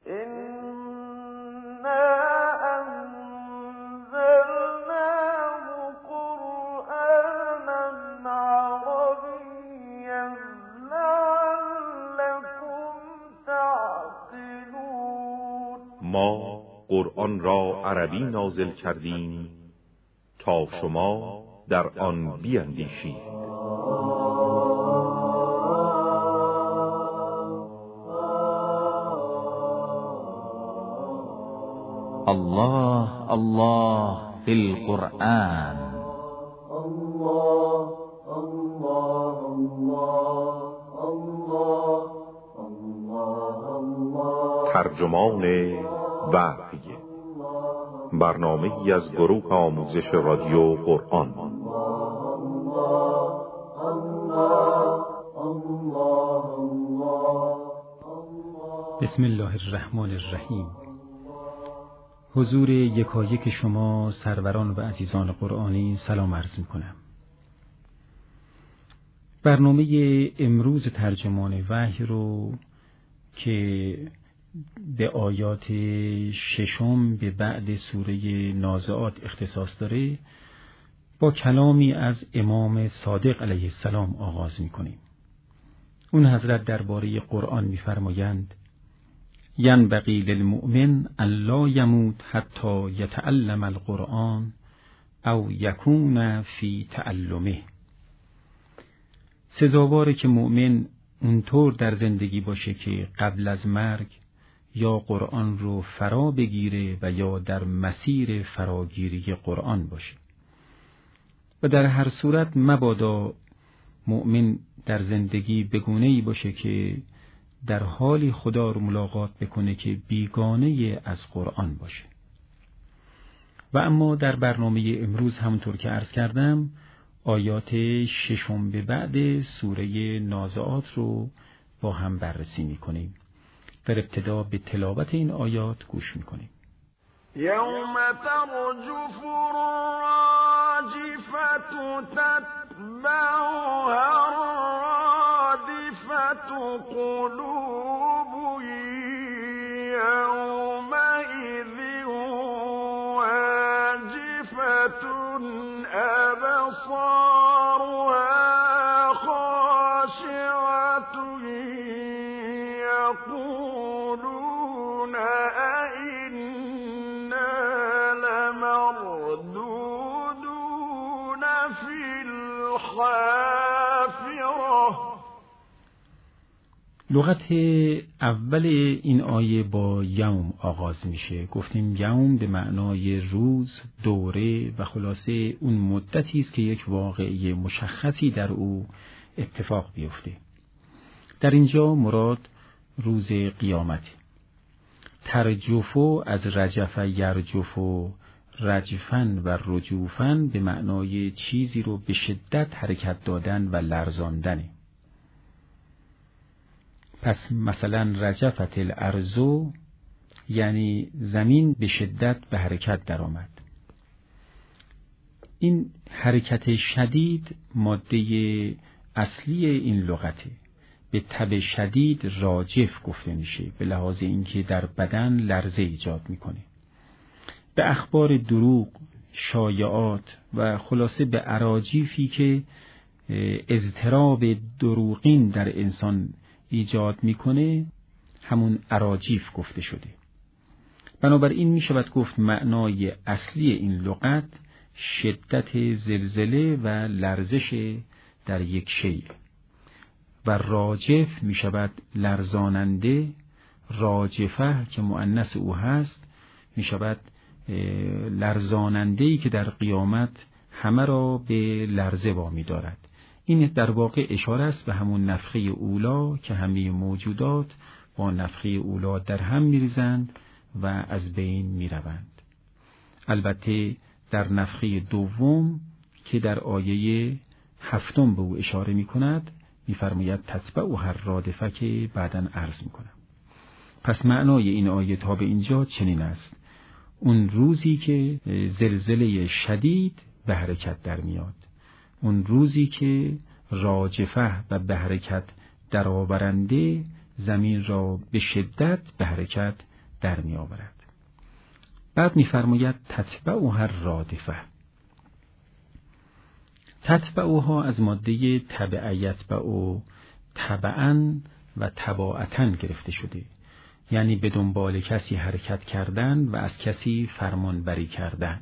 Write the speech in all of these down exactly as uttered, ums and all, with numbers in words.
ما قرآن را عربی نازل کردیم تا شما در آن بیندیشید. الله الله فی القرآن. الله الله الله الله الله. ترجمان وحی، برنامه‌ای از گروه آموزش رادیو قرآن. بسم الله الرحمن الرحیم. حضور یکایک شما سروران و عزیزان قرآنی سلام عرض می‌کنم. برنامه امروز ترجمان وحی رو که به آیات ششم به بعد سوره نازعات اختصاص داره، با کلامی از امام صادق علیه السلام آغاز می‌کنیم. اون حضرت درباره قرآن می‌فرمایند: ینبغی للمؤمن ان لا یموت حتی یتعلم القرآن او یکون فی تعلمه. سزاواره که مؤمن اونطور در زندگی باشه که قبل از مرگ یا قرآن رو فرا بگیره و یا در مسیر فراگیری قرآن باشه. و در هر صورت مبادا مؤمن در زندگی بگونه‌ای باشه که در حالی خدا رو ملاقات بکنه که بیگانه از قرآن باشه. و اما در برنامه امروز همونطور که عرض کردم، آیات ششم به بعد سوره نازعات رو با هم بررسی می‌کنیم. در ابتدا به تلاوت این آیات گوش می‌کنیم. یوم ترجف الراجفة تتبعها الرادفة قلوب یومئذ واجفة أبصارها خاشعة يقولون أئنا لمردودون في الحافرة. لغت اول این آیه با یوم آغاز میشه. گفتیم یوم به معنای روز، دوره و خلاصه اون مدتی است که یک واقعه مشخصی در او اتفاق بیفته. در اینجا مراد روز قیامت. ترجفو از رجف یرجفو، رجفن و رجوفن به معنای چیزی رو به شدت حرکت دادن و لرزاندنه. پس مثلا رجفت الارض یعنی زمین به شدت به حرکت در آمد. این حرکت شدید ماده اصلی این لغته. به تب شدید راجف گفته میشه، به لحاظ اینکه در بدن لرزه ایجاد میکنه. به اخبار دروغ، شایعات و خلاصه به اراجیفی که اضطراب دروغین در انسان ایجاد میکنه همون اراجیف گفته شده. بنابراین میشود گفت معنای اصلی این لغت شدت زلزله و لرزش در یک شیء و راجف میشود لرزاننده. راجفه که مؤنث او هست میشود لرزاننده‌ای که در قیامت همه را به لرزه وامی دارد. این در واقع اشاره است به همون نفخه اولا که همه موجودات با نفخه اولا در هم میریزند و از بین میروند. البته در نفخه دوم که در آیه هفتم به او اشاره میکند میفرماید تتبعها الرادفه که بعداً عرض میکنم. پس معنای این آیه تا به اینجا چنین است: اون روزی که زلزله شدید به حرکت در میاد، اون روزی که راجفه و به حرکت درآورنده زمین را به شدت به حرکت در می آورد. بعد می فرماید تتبعها الرادفه. تتبعها از ماده تبع یتبع تبعا و تباعتا گرفته شده، یعنی به دنبال کسی حرکت کردن و از کسی فرمان بری کردن.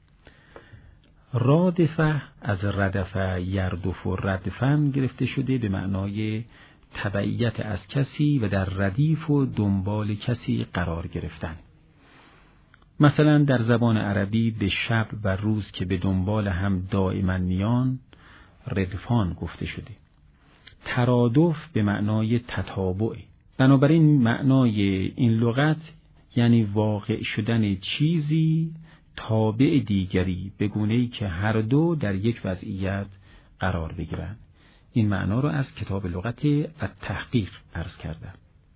رادفه از ردفه یردف و ردفن گرفته شده به معنای تبعیت از کسی و در ردیف و دنبال کسی قرار گرفتن. مثلا در زبان عربی به شب و روز که به دنبال هم دائما میان ردفان گفته شده. ترادف به معنای تتابع. بنابراین معنای این لغت یعنی واقع شدن چیزی تابع دیگری به گونه‌ای که هر دو در یک وضعیت قرار بگیرند. این معنا رو از کتاب لغت التحقیق عرض کردم.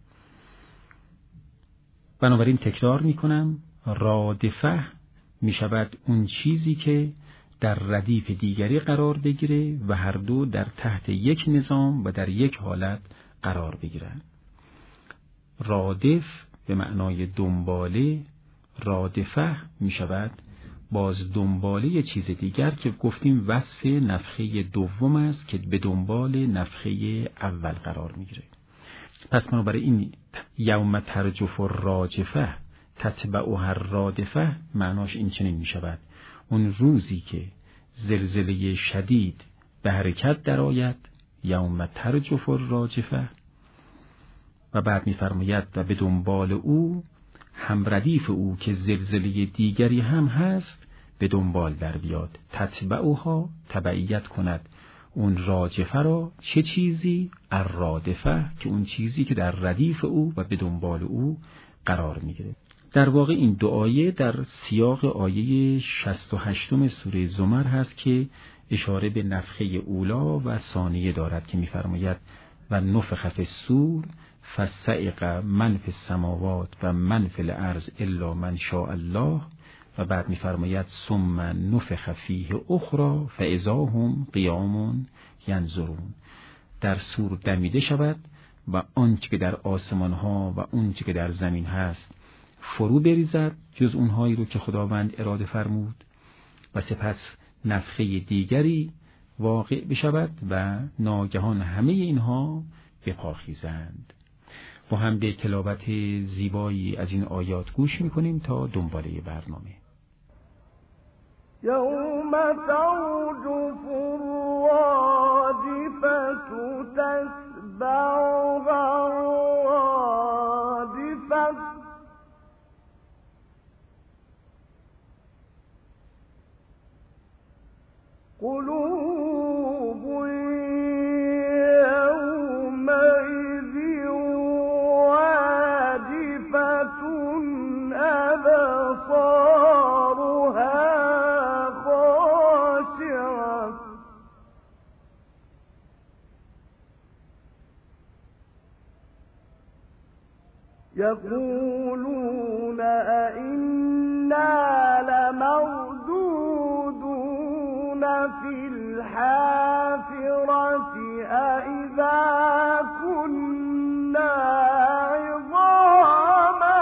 بنابراین تکرار میکنم، رادفه می شود اون چیزی که در ردیف دیگری قرار بگیره و هر دو در تحت یک نظام و در یک حالت قرار بگیرن. رادف به معنای دنباله، رادفه می شود باز دنباله چیز دیگر که گفتیم وصف نفخه دوم است که به دنبال نفخه اول قرار میگیره. پس بنابراین یوم ترجف الراجفه تتبعها الرادفه معناش این چنین می شود: اون روزی که زلزله شدید به حرکت درآید، یوم ترجف الراجفه، و بعد می فرماید و به دنبال او هم ردیف او که زلزله دیگری هم هست به دنبال در بیاد. تتبعها تبعیت کند اون راجفه را. چه چیزی؟ الرادفه، که اون چیزی که در ردیف او و به دنبال او قرار میگیره. در واقع این دو آیه در سیاق آیه شصت و هشت سوره زمر هست که اشاره به نفخه اولا و ثانیه دارد که می‌فرماید و نفخ فی الصور فصعق من فی السماوات و من فی الارض الا من شاء الله، و بعد می‌فرماید ثم نفخ فیه اخری فاذا هم قیام ینظرون. در صور دمیده شود و آنچه که در آسمان ها و آنچه که در زمین هست فرو بریزد جز اونهایی رو که خداوند اراده فرمود، و سپس نفخه دیگری واقع بشود و ناگهان همه اینها بپاخیزند. با هم به تلاوت زیبایی از این آیات گوش میکنیم تا دنباله برنامه. یوم ترجف الرادفة تتبعها الرادفة قلوب يومئذ واجفة أبصارها خاشعة يقولون أئنا لمردودون في الحافرة أئذا كنا عظاما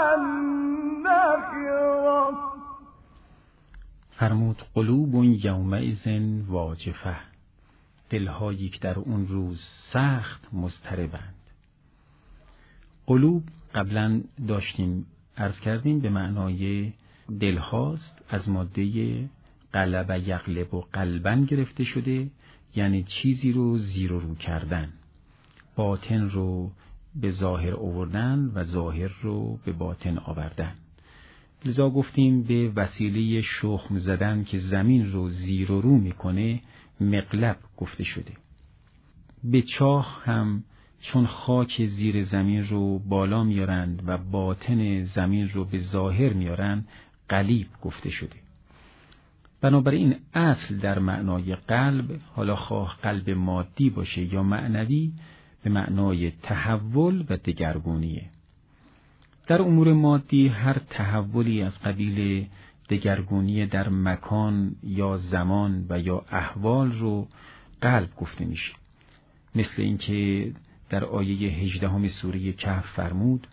نخرة. فرمود قلوب یومئذ واجفه، دلهایی که در اون روز سخت مضطربند. قلوب قبلا داشتیم عرض کردیم به معنای دلهاست، از ماده قلب یغلب و قلبن گرفته شده، یعنی چیزی رو زیر و رو کردن، باطن رو به ظاهر آوردن و ظاهر رو به باطن آوردن. لذا گفتیم به وسیله شخم زدن که زمین رو زیر و رو میکنه مقلب گفته شده. به چاه هم چون خاک زیر زمین رو بالا میارند و باطن زمین رو به ظاهر میارند قلیب گفته شده. بنابراین اصل در معنای قلب، حالا خواه قلب مادی باشه یا معنوی، به معنای تحول و دگرگونیه. در امور مادی هر تحولی از قبیل دگرگونی در مکان یا زمان و یا احوال رو قلب گفته میشه. مثل اینکه در آیه هجدهم سوره کهف فرمود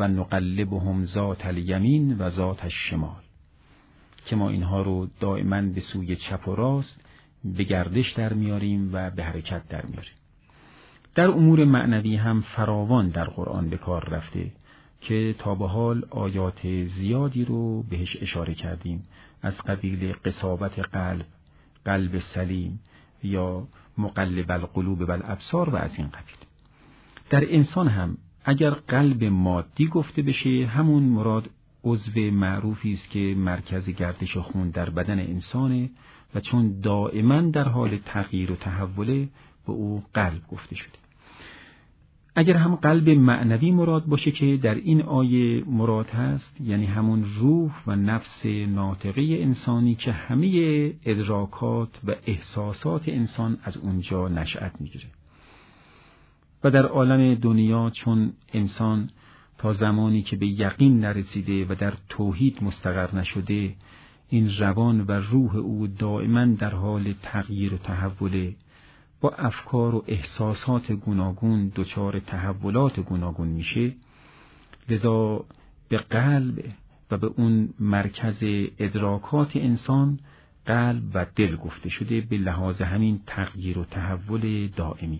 و نقلبهم ذات الیمین و ذات الشمال، که ما اینها رو دائما به سوی چپ و راست به گردش در میاریم و به حرکت در میاریم. در امور معنوی هم فراوان در قرآن به کار رفته که تا به حال آیات زیادی رو بهش اشاره کردیم، از قبیل قصابت قلب، قلب سلیم یا مقلب القلوب والابصار و از این قبیل. در انسان هم اگر قلب مادی گفته بشه، همون مراد عضو معروفی است که مرکز گردش خون در بدن انسانه و چون دائما در حال تغییر و تحوله به او قلب گفته شده. اگر هم قلب معنوی مراد باشه که در این آیه مراد هست، یعنی همون روح و نفس ناطقه انسانی که همه ادراکات و احساسات انسان از اونجا نشأت میگیره. و در عالم دنیا چون انسان تا زمانی که به یقین نرسیده و در توحید مستقر نشده، این روان و روح او دائما در حال تغییر و تحوله، با افکار و احساسات گوناگون دچار تحولات گوناگون میشه. لذا به قلب و به اون مرکز ادراکات انسان قلب و دل گفته شده به لحاظ همین تغییر و تحول دائمی.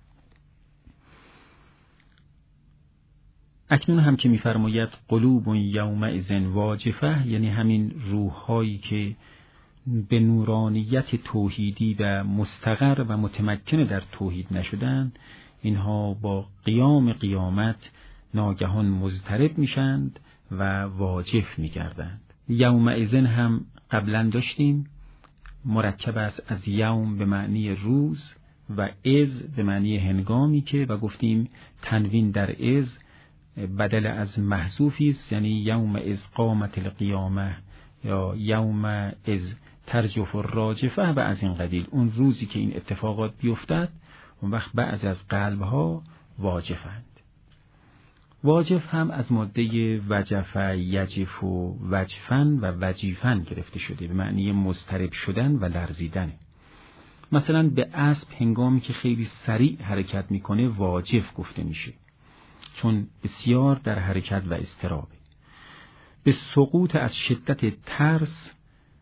اکنون هم که می‌فرماید قلوب یومئذ واجفه، یعنی همین روح‌هایی که به نورانیت توحیدی و مستقر و متمکن در توحید نشدن، اینها با قیام قیامت ناگهان مضطرب میشند و واجف میگردند. یومئذ هم قبلا داشتیم، مرکب است از یوم به معنی روز و از به معنی هنگامی که، و گفتیم تنوین در از بدل از محذوفی است، یعنی یوم از قامت القیامه یا یوم از ترجف الراجفه و از این قبیل. اون روزی که این اتفاقات بیفتد، اون وقت بعضی از قلبها واجفند. واجف هم از ماده وجف یجف و وجفن و وجیفن گرفته شده، به معنی مضطرب شدن و لرزیدن. مثلا به اسب هنگامی که خیلی سریع حرکت میکنه واجف گفته میشه، چون بسیار در حرکت و اضطرابه. به سقوط از شدت ترس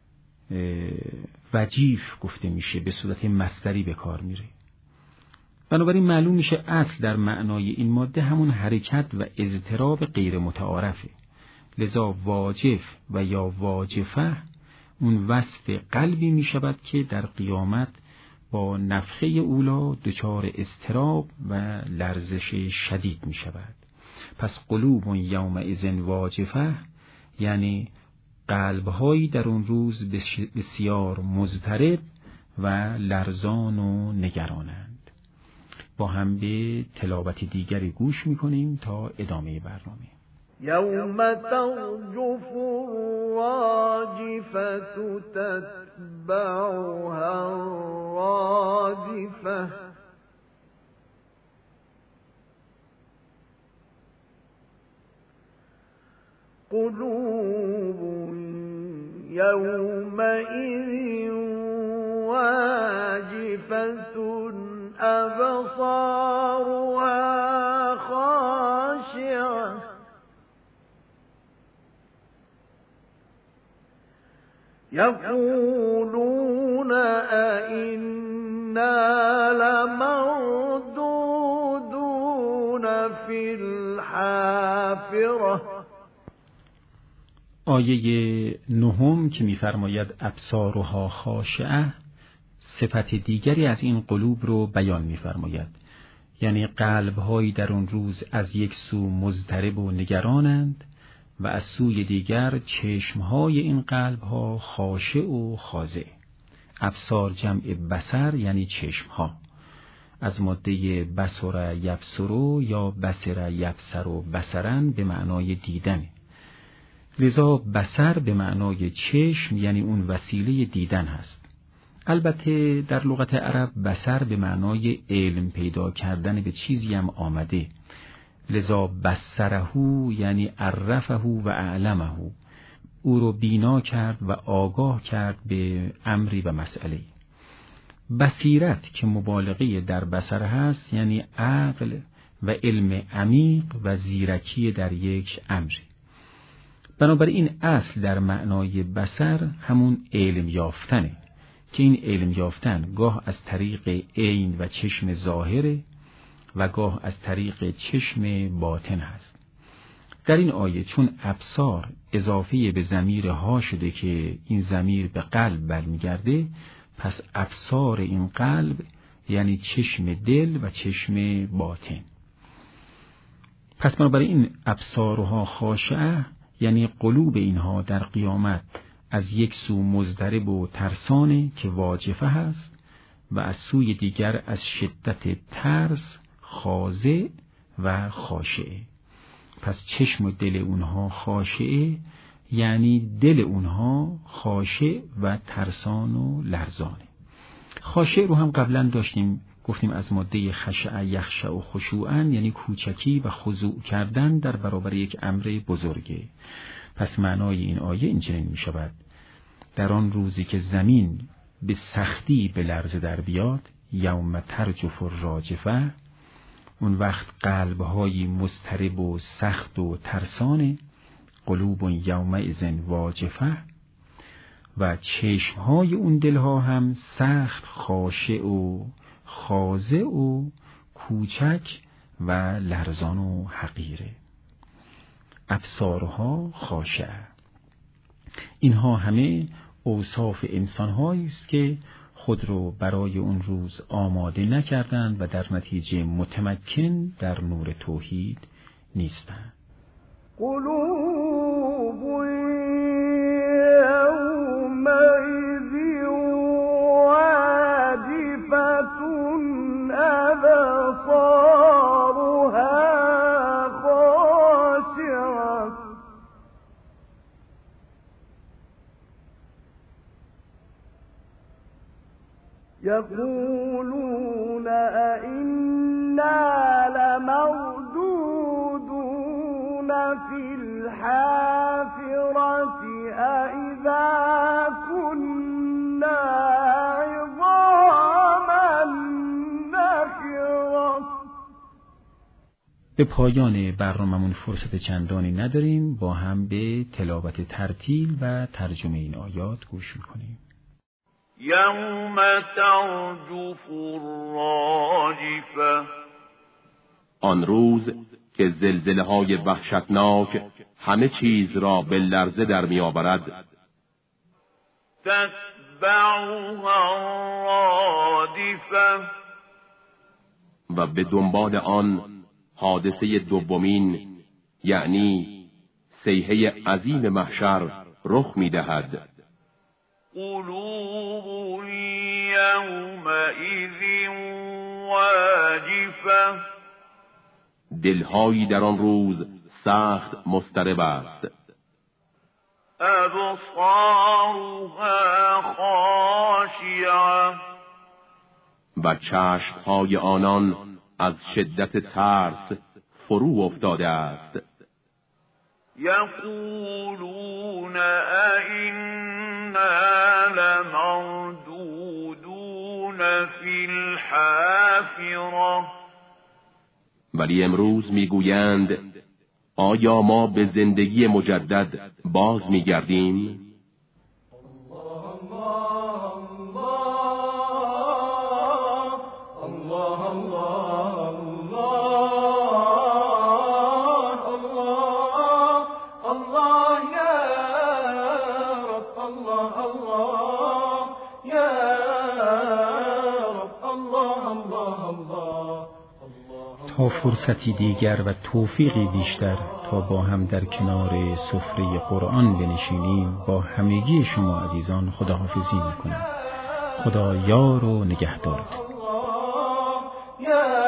وجیف گفته میشه، به صورت مصدری به کار میره. بنابراین معلوم میشه اصل در معنای این ماده همون حرکت و اضطراب غیر متعارفه. لذا واجف و یا واجفه اون وصف قلبی میشود که در قیامت با نفخه اولا دچار اضطراب و لرزش شدید میشود. پس قلوب یومئذ واجفه یعنی قلب‌هایی در اون روز بسیار مضطرب و لرزان و نگرانند. با هم به تلاوت دیگری گوش میکنیم تا ادامه برنامه. یوم ترجف الراجفة تتبعها الرادفة قلوب يومئذ واجفة أبصارها خاشعة يقولون أئنا لمردودون في الحافرة. آیه نهم که می‌فرماید ابصارها خاشعه، صفت دیگری از این قلوب رو بیان می‌فرماید، یعنی قلب‌هایی در اون روز از یک سو مضطرب و نگرانند و از سوی دیگر چشم‌های این قلب‌ها خاشع و خاضع. ابصار جمع بصر یعنی چشم‌ها، از ماده بصر یبصر یا بصر یبصر و بصرن به معنای دیدن. لذا بصر به معنای چشم یعنی اون وسیله دیدن هست. البته در لغت عرب بصر به معنای علم پیدا کردن به چیزی هم آمده. لذا بصره یعنی عرفه و اعلمه، او رو بینا کرد و آگاه کرد به امری و مسئله. بصیرت که مبالغه در بصر هست یعنی عقل و علم عمیق و زیرکی در یک امر. بنابراین اصل در معنای بصر همون علم یافتنه که این علم یافتن گاه از طریق عین و چشم ظاهره و گاه از طریق چشم باطن هست. در این آیه چون ابصار اضافه به ضمیر ها شده که این ضمیر به قلب برمیگرده، پس ابصار این قلب یعنی چشم دل و چشم باطن. پس بنابراین این ابصارها خاشعه یعنی قلوب اینها در قیامت از یک سو مضطرب و ترسانه که واجفه هست و از سوی دیگر از شدت ترس خاضع و خاشعه. پس چشم و دل اونها خاشعه یعنی دل اونها خاشع و ترسان و لرزانه. خاشع رو هم قبلا داشتیم، گفتیم از ماده خشع یخشع و خشوعا یعنی کوچکی و خضوع کردن در برابر یک امر بزرگه. پس معنای این آیه اینچنین می شود: در آن روزی که زمین به سختی به لرزه در بیاد، یوم ترجف الراجفه، اون وقت قلب‌های مضطرب و سخت و ترسانه، قلوب یومئذ واجفه، و چشم‌های اون دلها هم سخت خاشع و خاضع و کوچک و لرزان و حقیره. ابصارها خاشعه. اینها همه اوصاف انسان‌هایی است که خود رو برای اون روز آماده نکردند و در نتیجه متمکن در نور توحید نیستند. قلوب یومئذ واجفة أبصارها خاشعة يقولون أئنا لمردودون في الحافرة أئذا كنا عظاما نخرة. به پایان برنامه‌مون فرصت چندانی نداریم، با هم به تلاوت ترتیل و ترجمه این آیات گوش می‌کنیم. یوم ترجف الراجفه، آن روز که زلزله‌های وحشتناک همه چیز را به لرزه در می‌آورد. تتبعها الرادفه، و به دنبال آن حادثه دومین یعنی صیحه عظیم محشر رخ می‌دهد. قلوب یومئذ واجفه، دلهایی در آن روز سخت مضطرب است. ابصارها خاشعه، و چشمهای آنان از شدت ترس فرو افتاده است. یقولون ائنا لمردودون فی الحافره، ولی امروز میگویند آیا ما به زندگی مجدد باز میگردیم؟ تا فرصتی دیگر و توفیقی بیشتر تا با هم در کنار سفره قرآن بنشینیم، با همگی شما عزیزان خداحافظی میکنم. خدا یار و نگهدارتون.